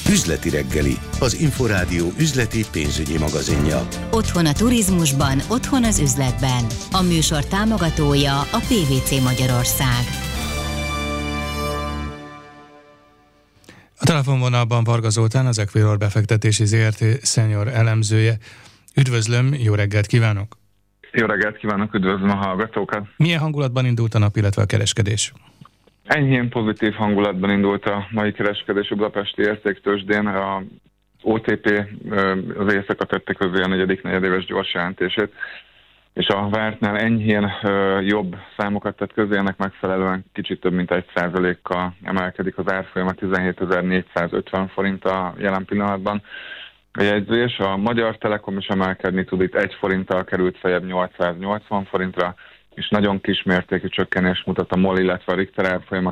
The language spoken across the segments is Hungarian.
Üzleti reggeli, az Inforádió üzleti pénzügyi magazinja. Otthon a turizmusban, otthon az üzletben. A műsor támogatója a PVC Magyarország. A telefonvonalban Varga Zoltán, az Equilor befektetési ZRT senior elemzője. Üdvözlöm, jó reggelt kívánok! Jó reggelt kívánok, üdvözlöm a hallgatókat! Milyen hangulatban indult a nap, illetve a kereskedés? Enyhén pozitív hangulatban indult a mai kereskedés a budapesti értéktőzsdén. A OTP az éjszaka tette közé a negyedik negyedéves gyors jelentését, és a vártnál enyhén jobb számokat tett közé, ennek megfelelően kicsit több mint 1%-kal emelkedik az árfolyama, 17.450 forint a jelen pillanatban. A jegyzés, a Magyar Telekom is emelkedni tud, itt 1 forinttal került feljebb 880 forintra, és nagyon kismértékű csökkenés mutat a MOL, illetve a Richter árfolyama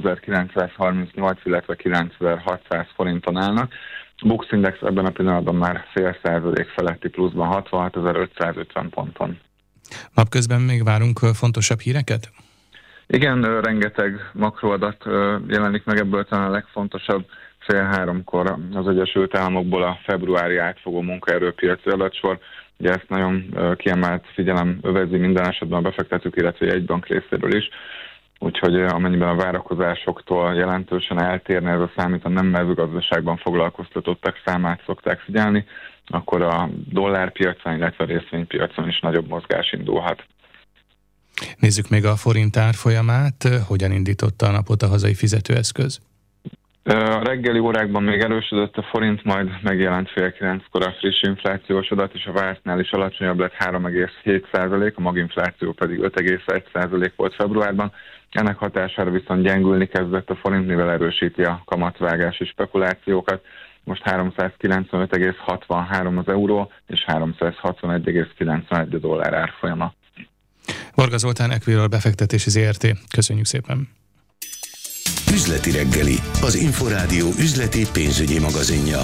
2938, illetve 9600 forinton állnak. A Bux Index ebben a pillanatban már 0,5% feletti pluszban, 66.550 ponton. Napközben még várunk fontosabb híreket? Igen, rengeteg makroadat jelenik meg, ebből talán a legfontosabb 14:30 az Egyesült Államokból a februári átfogó munkaerőpiaci adatsor. Ugye ezt nagyon kiemelt figyelem övezi minden esetben a befektetők, illetve egy bank részéről is. Úgyhogy amennyiben a várakozásoktól jelentősen eltérne ez a számít, a nem mezőgazdaságban foglalkoztatottak számát szokták figyelni, akkor a dollárpiacon, illetve a részvénypiacon is nagyobb mozgás indulhat. Nézzük még a forint árfolyamát. Hogyan indította a napot a hazai fizetőeszköz? A reggeli órákban még erősödött a forint, majd megjelent 8:30 a friss inflációs adat, és a vártnál is alacsonyabb lett 3,7%, a maginfláció pedig 5,1% volt februárban. Ennek hatására viszont gyengülni kezdett a forint, mivel erősíti a kamatvágási spekulációkat. Most 395,63 az euró, és 361,91 a dollár árfolyama. Varga Zoltán, Equilor befektetési ZRT. Köszönjük szépen! Üzleti reggeli, az Inforádió üzleti pénzügyi magazinja.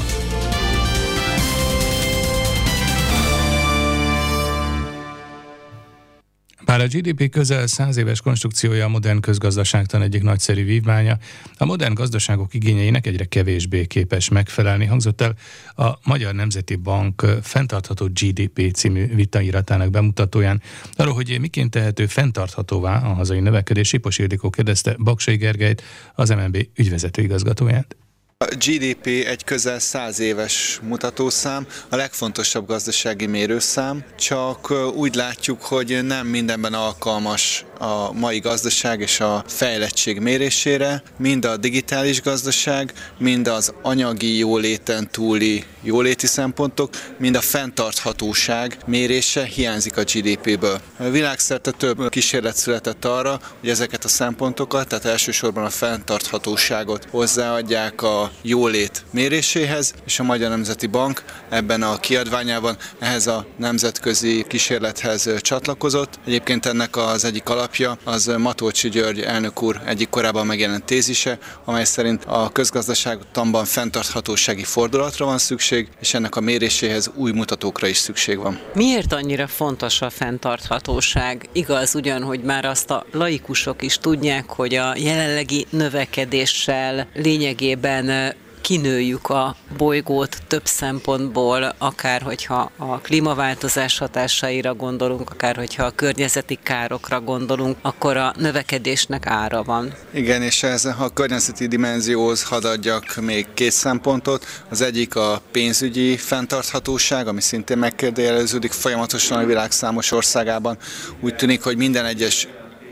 Bár a GDP közel 100 éves konstrukciója a modern közgazdaságtan egyik nagyszerű vívmánya, a modern gazdaságok igényeinek egyre kevésbé képes megfelelni, hangzott el a Magyar Nemzeti Bank fenntartható GDP című vitairatának bemutatóján. Arról, hogy miként tehető fenntarthatóvá a hazai növekedés, Sipos Ildikó kérdezte Baksay Gergelyt, az MNB ügyvezető igazgatóját. A GDP egy közel 100 éves mutatószám, a legfontosabb gazdasági mérőszám, csak úgy látjuk, hogy nem mindenben alkalmas a mai gazdaság és a fejlettség mérésére, mind a digitális gazdaság, mind az anyagi jóléten túli jóléti szempontok, mind a fenntarthatóság mérése hiányzik a GDP-ből. Világszerte több kísérlet született arra, hogy ezeket a szempontokat, tehát elsősorban a fenntarthatóságot hozzáadják a jólét méréséhez, és a Magyar Nemzeti Bank ebben a kiadványában ehhez a nemzetközi kísérlethez csatlakozott. Egyébként ennek az egyik alapja az Matolcsy György elnök úr egyik korábban megjelent tézise, amely szerint a közgazdaságtanban fenntarthatósági fordulatra van szükség, és ennek a méréséhez új mutatókra is szükség van. Miért annyira fontos a fenntarthatóság? Igaz ugyan, hogy már azt a laikusok is tudják, hogy a jelenlegi növekedéssel lényegében kinőjük a bolygót több szempontból, akár hogyha a klímaváltozás hatásaira gondolunk, akár hogyha a környezeti károkra gondolunk, akkor a növekedésnek ára van. Igen, és ez a környezeti dimenzióhoz hadd adjak még két szempontot. Az egyik a pénzügyi fenntarthatóság, ami szintén megkérdőjeleződik folyamatosan a világ számos országában. Úgy tűnik, hogy minden egyes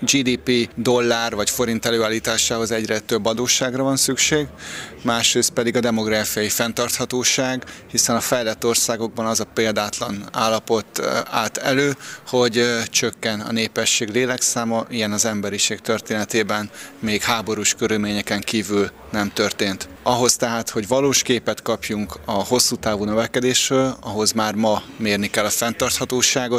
GDP dollár vagy forint előállításához egyre több adósságra van szükség, másrészt pedig a demográfiai fenntarthatóság, hiszen a fejlett országokban az a példátlan állapot állt elő, hogy csökken a népesség lélekszáma, ilyen az emberiség történetében még háborús körülményeken kívül nem történt. Ahhoz tehát, hogy valós képet kapjunk a hosszú távú növekedésről, ahhoz már ma mérni kell a fenntarthatóságot,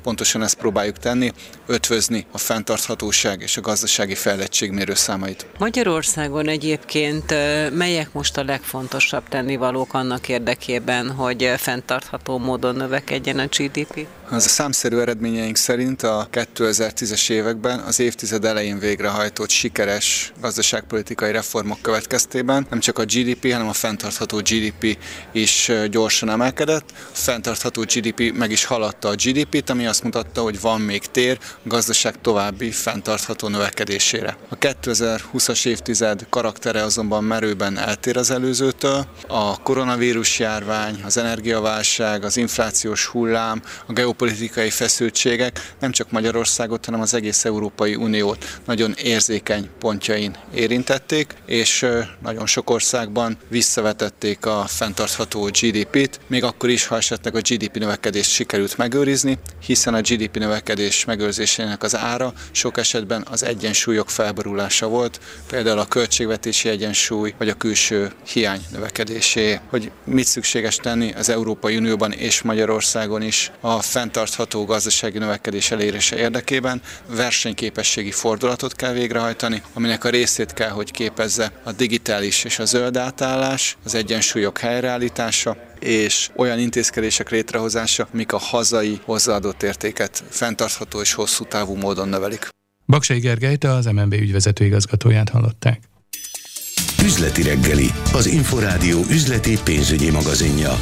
pontosan ezt próbáljuk tenni, ötvözni a fenntarthatóság és a gazdasági fejlettség mérőszámait. Magyarországon egyébként melyek most a legfontosabb tennivalók annak érdekében, hogy fenntartható módon növekedjen a GDP? Az a számszerű eredményeink szerint a 2010-es években az évtized elején végrehajtott sikeres gazdaságpolitikai reformok következtében nem csak a GDP, hanem a fenntartható GDP is gyorsan emelkedett. A fenntartható GDP meg is haladta a GDP-t, ami azt mutatta, hogy van még tér a gazdaság további fenntartható növekedésére. A 2020-as évtized karaktere azonban merőben eltér az előzőtől. A koronavírus járvány, az energiaválság, az inflációs hullám, a geopolitikai feszültségek nem csak Magyarországot, hanem az egész Európai Uniót nagyon érzékeny pontjain érintették, és nagyon sok országban visszavetették a fenntartható GDP-t, még akkor is, ha esetleg a GDP növekedést sikerült megőrizni, hiszen a GDP növekedés megőrzésének az ára sok esetben az egyensúlyok felborulása volt, például a költségvetési egyensúly vagy a külső hiány növekedésé. Hogy mit szükséges tenni az Európai Unióban és Magyarországon is a fenntartható gazdasági növekedés elérése érdekében, versenyképességi fordulatot kell végrehajtani, aminek a részét kell, hogy képezze a digitális és a zöld átállás, az egyensúlyok helyreállítása, és olyan intézkedések létrehozása, amik a hazai hozzáadott értéket fenntartható és hosszú távú módon növelik. Baksay Gergelyt, az MNB ügyvezető igazgatóját hallották. Üzleti reggeli, az Inforádió üzleti pénzügyi magazinja.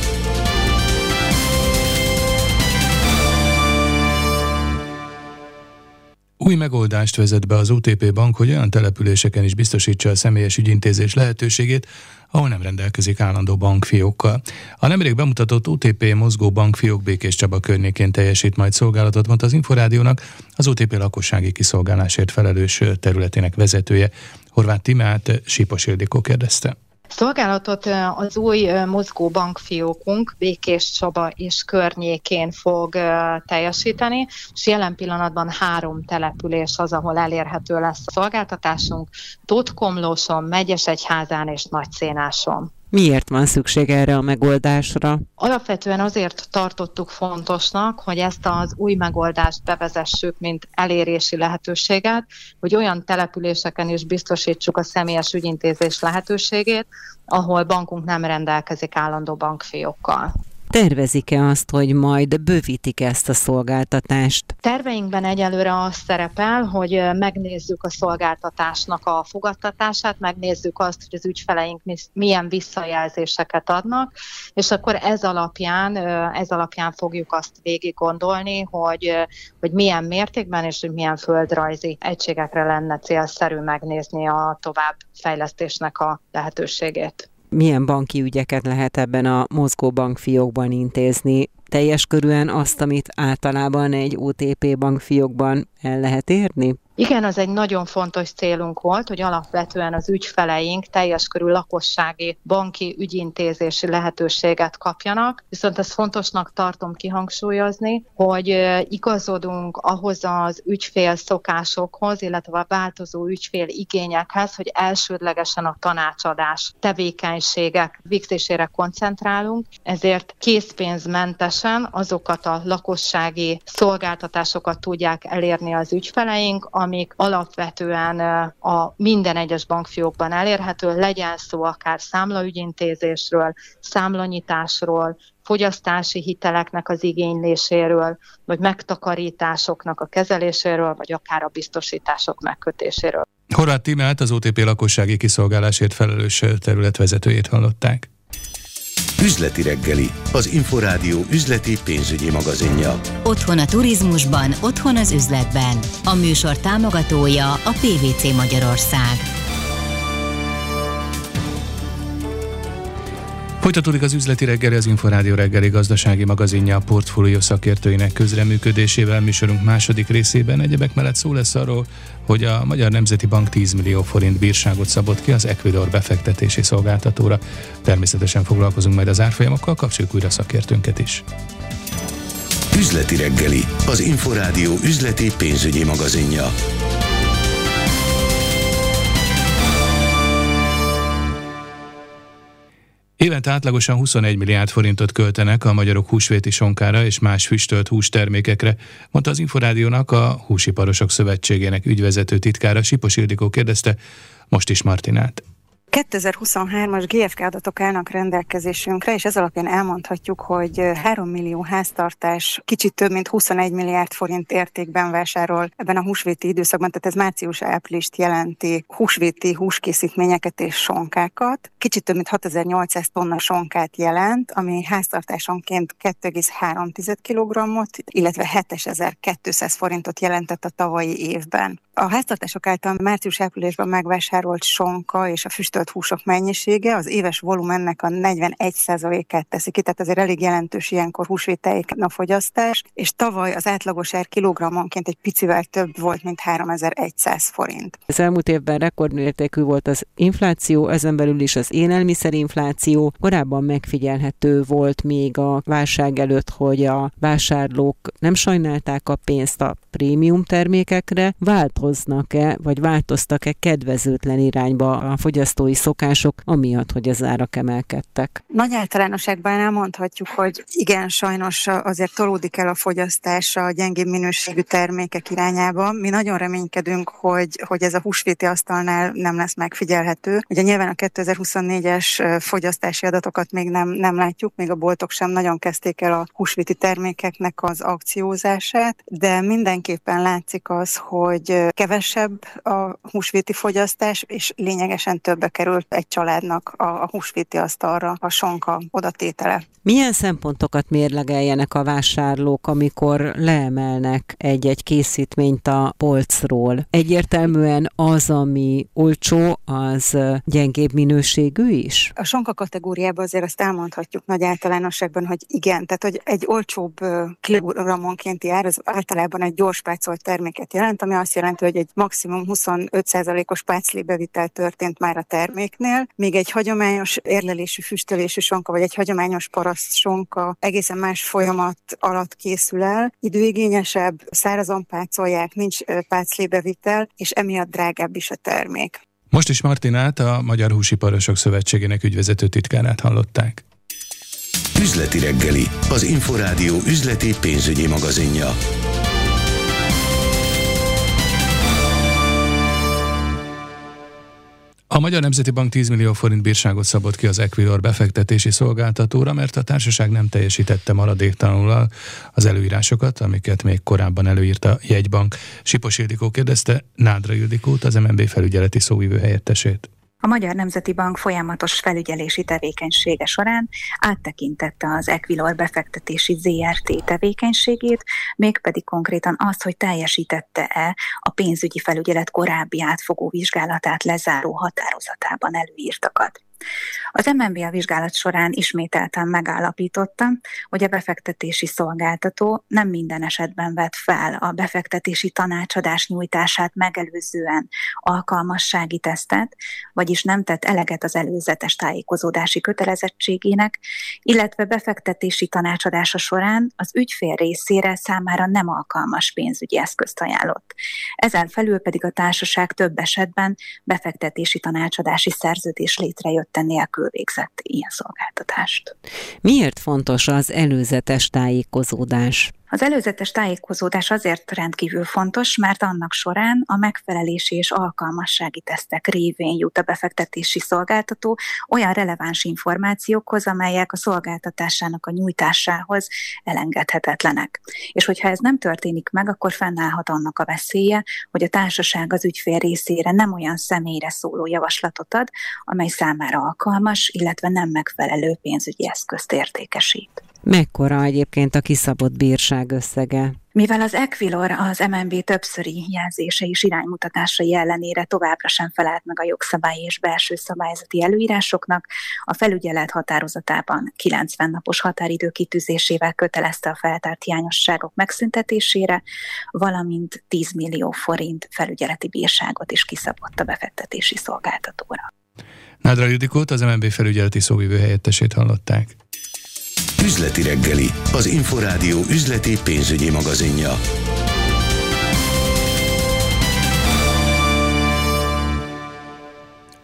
Új megoldást vezet be az OTP Bank, hogy olyan településeken is biztosítsa a személyes ügyintézés lehetőségét, ahol nem rendelkezik állandó bankfiókkal. A nemrég bemutatott OTP mozgó bankfiók Békés Csaba környékén teljesít majd szolgálatot, mondta az Inforádiónak az OTP lakossági kiszolgálásért felelős területének vezetője. Horváth Tímeát Sípos Ildikó kérdezte. Szolgálatot az új mozgó bankfiókunk Békés Csaba és környékén fog teljesíteni, és jelen pillanatban 3 település az, ahol elérhető lesz a szolgáltatásunk: Tótkomlóson, Megyesegyházán és Nagyszénáson. Miért van szükség erre a megoldásra? Alapvetően azért tartottuk fontosnak, hogy ezt az új megoldást bevezessük, mint elérési lehetőséget, hogy olyan településeken is biztosítsuk a személyes ügyintézés lehetőségét, ahol bankunk nem rendelkezik állandó bankfiókkal. Tervezik-e azt, hogy majd bővítik ezt a szolgáltatást? Terveinkben egyelőre az szerepel, hogy megnézzük a szolgáltatásnak a fogadtatását, megnézzük azt, hogy az ügyfeleink milyen visszajelzéseket adnak, és akkor ez alapján fogjuk azt végig gondolni, hogy milyen mértékben és hogy milyen földrajzi egységekre lenne célszerű megnézni a továbbfejlesztésnek a lehetőségét. Milyen banki ügyeket lehet ebben a mozgó bankfiókban intézni? Teljes körűen azt, amit általában egy OTP bankfiókban el lehet érni? Igen, az egy nagyon fontos célunk volt, hogy alapvetően az ügyfeleink teljes körű lakossági banki ügyintézési lehetőséget kapjanak, viszont ezt fontosnak tartom kihangsúlyozni, hogy igazodunk ahhoz az ügyfél szokásokhoz, illetve a változó ügyfél igényekhez, hogy elsődlegesen a tanácsadás tevékenységek végzésére koncentrálunk, ezért készpénzmentesen azokat a lakossági szolgáltatásokat tudják elérni az ügyfeleink, amik alapvetően a minden egyes bankfiókban elérhető, legyen szó akár számlaügyintézésről, számlanyitásról, fogyasztási hiteleknek az igényléséről, vagy megtakarításoknak a kezeléséről, vagy akár a biztosítások megkötéséről. Horváth Tímeát, az OTP lakossági kiszolgálásért felelős területvezetőjét hallották. Üzleti reggeli, az Inforádió üzleti pénzügyi magazinja. Otthon a turizmusban, otthon az üzletben. A műsor támogatója a PVC Magyarország. Folytatódik az üzleti reggeli, az Inforádió reggeli gazdasági magazinja a portfólió szakértőinek közreműködésével. Műsorunk második részében egyebek mellett szó lesz arról, hogy a Magyar Nemzeti Bank 10 millió forint bírságot szabott ki az Equidor befektetési szolgáltatóra. Természetesen foglalkozunk majd az árfolyamokkal, kapcsoljuk újra szakértőnket is. Üzleti reggeli, az Inforádió üzleti pénzügyi magazinja. Évente átlagosan 21 milliárd forintot költenek a magyarok húsvéti sonkára és más füstölt hústermékekre, mondta az Inforádiónak a Húsiparosok Szövetségének ügyvezető titkára. Sipos Ildikó kérdezte most is Martinát. 2023-as GFK adatok állnak rendelkezésünkre, és ez alapján elmondhatjuk, hogy 3 millió háztartás kicsit több mint 21 milliárd forint értékben vásárol ebben a húsvéti időszakban, tehát ez március-áprilist jelenti húsvéti húskészítményeket és sonkákat. Kicsit több mint 6800 tonna sonkát jelent, ami háztartásonként 2,3 kg-ot, illetve 7200 forintot jelentett a tavalyi évben. A háztartások által március-áprilisban megvásárolt sonka és a füstölt húsok mennyisége az éves volumennek a 41%-át teszi ki, tehát azért elég jelentős ilyenkor húsvételjéken a fogyasztás, és tavaly az átlagos ár kilogrammonként egy picivel több volt, mint 3100 forint. Az elmúlt évben rekordmértékű volt az infláció, ezen belül is az élelmiszerinfláció. Korábban megfigyelhető volt még a válság előtt, hogy a vásárlók nem sajnálták a pénzt a prémium termékekre. Változnak-e, vagy változtak-e kedvezőtlen irányba a fogyasztói szokások, amiatt, hogy az árak emelkedtek? Nagy általánosságban elmondhatjuk, hogy igen, sajnos azért tolódik el a fogyasztás a gyengébb minőségű termékek irányába. Mi nagyon reménykedünk, hogy ez a húsvéti asztalnál nem lesz megfigyelhető. Ugye nyilván a 2024-es fogyasztási adatokat még nem látjuk, még a boltok sem nagyon kezdték el a húsvéti termékeknek az akciózását, de mindenképpen látszik az, hogy kevesebb a húsvéti fogyasztás, és lényegesen többe került egy családnak a húsvéti asztalra a sonka odatétele. Milyen szempontokat mérlegeljenek a vásárlók, amikor leemelnek egy-egy készítményt a polcról? Egyértelműen az, ami olcsó, az gyengébb minőségű is? A sonka kategóriában azért azt elmondhatjuk nagy általánosságban, hogy igen, tehát hogy egy olcsóbb kilogrammonkénti ár az általában egy gyors pácolt terméket jelent, ami azt jelenti, hogy egy maximum 25%-os páclibevitel történt már a terméknél, még egy hagyományos érlelésű, füstölésű sonka, vagy egy hagyományos paraszt sonka egészen más folyamat alatt készül el, időigényesebb, szárazon pácolják, nincs páclibevitel, és emiatt drágább is a termék. Most is Martinát, a Magyar Húsiparosok Szövetségének ügyvezető titkárát hallották. Üzleti reggeli, az Inforádió üzleti pénzügyi magazinja. A Magyar Nemzeti Bank 10 millió forint bírságot szabott ki az Equilor befektetési szolgáltatóra, mert a társaság nem teljesítette maradéktalanul az előírásokat, amiket még korábban előírt a jegybank. Sipos Ildikó kérdezte Nádra Ildikót, az MNB felügyeleti szóvivő helyettesét. A Magyar Nemzeti Bank folyamatos felügyelési tevékenysége során áttekintette az Equilor befektetési ZRT tevékenységét, mégpedig konkrétan azt, hogy teljesítette-e a pénzügyi felügyelet korábbi átfogó vizsgálatát lezáró határozatában előírtakat. Az MNB a vizsgálat során ismételten megállapította, hogy a befektetési szolgáltató nem minden esetben vett fel a befektetési tanácsadás nyújtását megelőzően alkalmassági tesztet, vagyis nem tett eleget az előzetes tájékozódási kötelezettségének, illetve befektetési tanácsadása során az ügyfél részére számára nem alkalmas pénzügyi eszközt ajánlott. Ezen felül pedig a társaság több esetben befektetési tanácsadási szerződés létrejött nélkül végzett ilyen szolgáltatást. Miért fontos az előzetes tájékozódás? Az előzetes tájékozódás azért rendkívül fontos, mert annak során a megfelelési és alkalmassági tesztek révén jut a befektetési szolgáltató olyan releváns információkhoz, amelyek a szolgáltatásának a nyújtásához elengedhetetlenek. És hogyha ez nem történik meg, akkor fennállhat annak a veszélye, hogy a társaság az ügyfél részére nem olyan személyre szóló javaslatot ad, amely számára alkalmas, illetve nem megfelelő pénzügyi eszközt értékesít. Mekkora egyébként a kiszabott bírság összege? Mivel az Equilor az MNB többszöri jelzése és iránymutatásai ellenére továbbra sem felelt meg a jogszabályi és belső szabályzati előírásoknak, a felügyelet határozatában 90 napos határidő kitűzésével kötelezte a feltárt hiányosságok megszüntetésére, valamint 10 millió forint felügyeleti bírságot is kiszabott a befektetési szolgáltatóra. Nádra Ildikót, az MNB felügyeleti szóvivő helyettesét hallották. Üzleti reggeli, az Inforádió üzleti pénzügyi magazinja.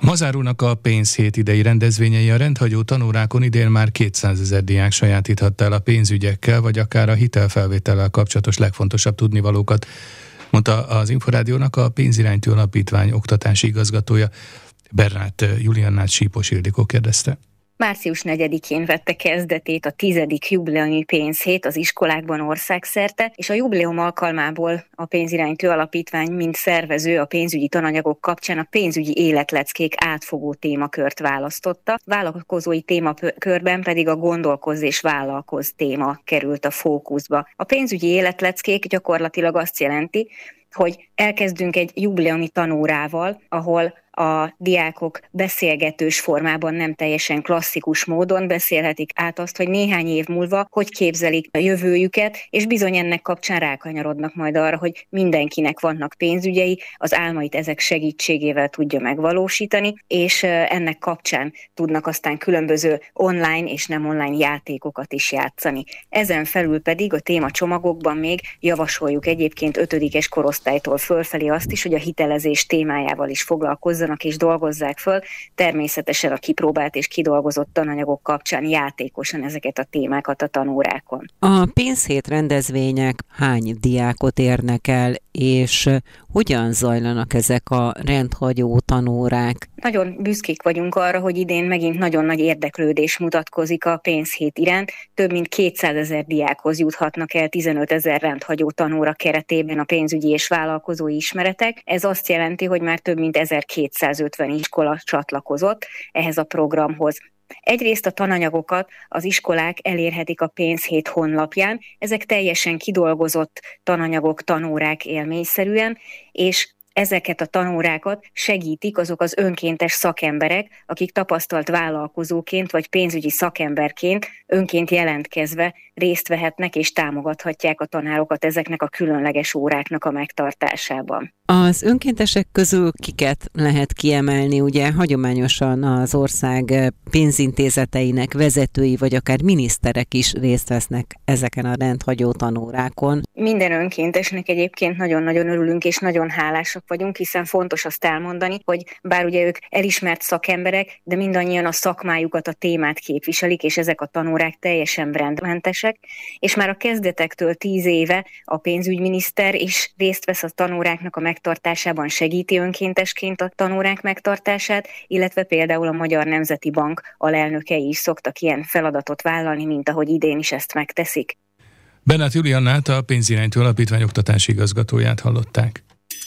Ma zárulnak a pénzhét idei rendezvényei. A rendhagyó tanórákon idén már 200 000 diák sajátíthatta el a pénzügyekkel, vagy akár a hitelfelvétellel kapcsolatos legfontosabb tudnivalókat, mondta az Inforádiónak a Pénziránytű Alapítvány oktatási igazgatója. Bernát Juliannát Sípos Ildikó kérdezte. Március 4-én vette kezdetét a 10. jubileumi pénzhét az iskolákban országszerte, és a jubileum alkalmából a Pénziránytű Alapítvány, mint szervező a pénzügyi tananyagok kapcsán a pénzügyi életleckék átfogó témakört választotta. Vállalkozói témakörben pedig a gondolkozz és vállalkozz téma került a fókuszba. A pénzügyi életleckék gyakorlatilag azt jelenti, hogy elkezdünk egy jubileumi tanórával, ahol a diákok beszélgetős formában, nem teljesen klasszikus módon beszélhetik át azt, hogy néhány év múlva hogy képzelik a jövőjüket, és bizony ennek kapcsán rákanyarodnak majd arra, hogy mindenkinek vannak pénzügyei, az álmait ezek segítségével tudja megvalósítani, és ennek kapcsán tudnak aztán különböző online és nem online játékokat is játszani. Ezen felül pedig a témacsomagokban még javasoljuk egyébként 5-es korosztálytól fölfelé azt is, hogy a hitelezés témájával is foglalkozzanak és dolgozzák föl, természetesen a kipróbált és kidolgozott tananyagok kapcsán játékosan ezeket a témákat a tanórákon. A pénzhét rendezvények hány diákot érnek el, és hogyan zajlanak ezek a rendhagyó tanórák? Nagyon büszkék vagyunk arra, hogy idén megint nagyon nagy érdeklődés mutatkozik a pénzhét iránt. Több mint 200 000 diákhoz juthatnak el 15 000 rendhagyó tanóra keretében a pénzügyi és vállalkozói ismeretek. Ez azt jelenti, hogy már több mint 1250 iskola csatlakozott ehhez a programhoz. Egyrészt a tananyagokat az iskolák elérhetik a pénzhét honlapján, ezek teljesen kidolgozott tananyagok, tanórák élményszerűen, és ezeket a tanórákat segítik azok az önkéntes szakemberek, akik tapasztalt vállalkozóként vagy pénzügyi szakemberként önként jelentkezve részt vehetnek és támogathatják a tanárokat ezeknek a különleges óráknak a megtartásában. Az önkéntesek közül kiket lehet kiemelni? Ugye hagyományosan az ország pénzintézeteinek vezetői vagy akár miniszterek is részt vesznek ezeken a rendhagyó tanórákon. Minden önkéntesnek egyébként nagyon-nagyon örülünk és nagyon hálásak vagyunk, hiszen fontos azt elmondani, hogy bár ugye ők elismert szakemberek, de mindannyian a szakmájukat, a témát képviselik, és ezek a tanórák teljesen brandmentesek, és már a kezdetektől 10 éve a pénzügyminiszter is részt vesz a tanóráknak a megtartásában, segíti önkéntesként a tanórák megtartását, illetve például a Magyar Nemzeti Bank alelnökei is szoktak ilyen feladatot vállalni, mint ahogy idén is ezt megteszik. Bernát Juliannát, a Pénziránytű Alapítvány oktatási igazgatóját hallották.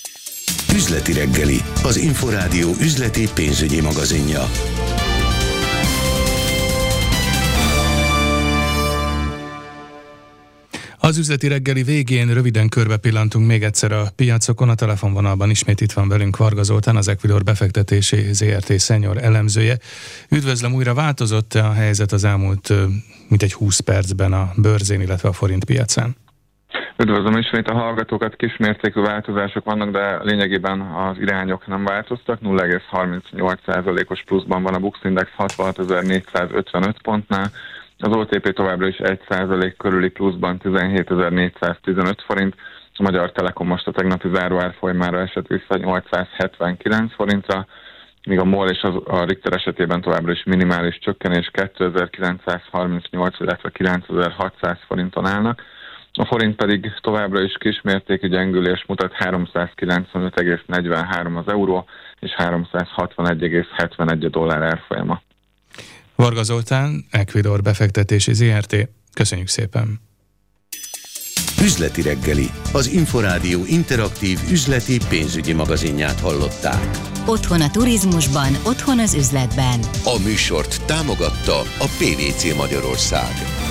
Üzleti reggeli, az Inforádió üzleti pénzügyi magazinja. Az üzleti reggeli végén röviden körbe pillantunk még egyszer a piacokon. A telefonvonalban ismét itt van velünk Varga Zoltán, az Equilor befektetési ZRT senior elemzője. Üdvözlöm, újra változott a helyzet az elmúlt mintegy 20 percben a bőrzén, illetve a forint piacán? Üdvözlöm ismét a hallgatókat, kismértékű változások vannak, de lényegében az irányok nem változtak. 0,38%-os pluszban van a Bux Index 66.455 pontnál, az OTP továbbra is 1% körüli pluszban 17.415 forint, a Magyar Telekom most a tegnapi záróár folymára esett vissza 879 forintra, míg a MOL és a Richter esetében továbbra is minimális csökkenés 2938, illetve 9600 forinton állnak. A forint pedig továbbra is kismértékű gyengülés mutat, 395,43 az euró és 361,71 a dollár árfolyama. Varga Zoltán, Equilor befektetési ZRT. Köszönjük szépen! Üzleti reggeli, az Inforádió interaktív üzleti pénzügyi magazinját hallották. Otthon a turizmusban, otthon az üzletben. A műsort támogatta a PVC Magyarország.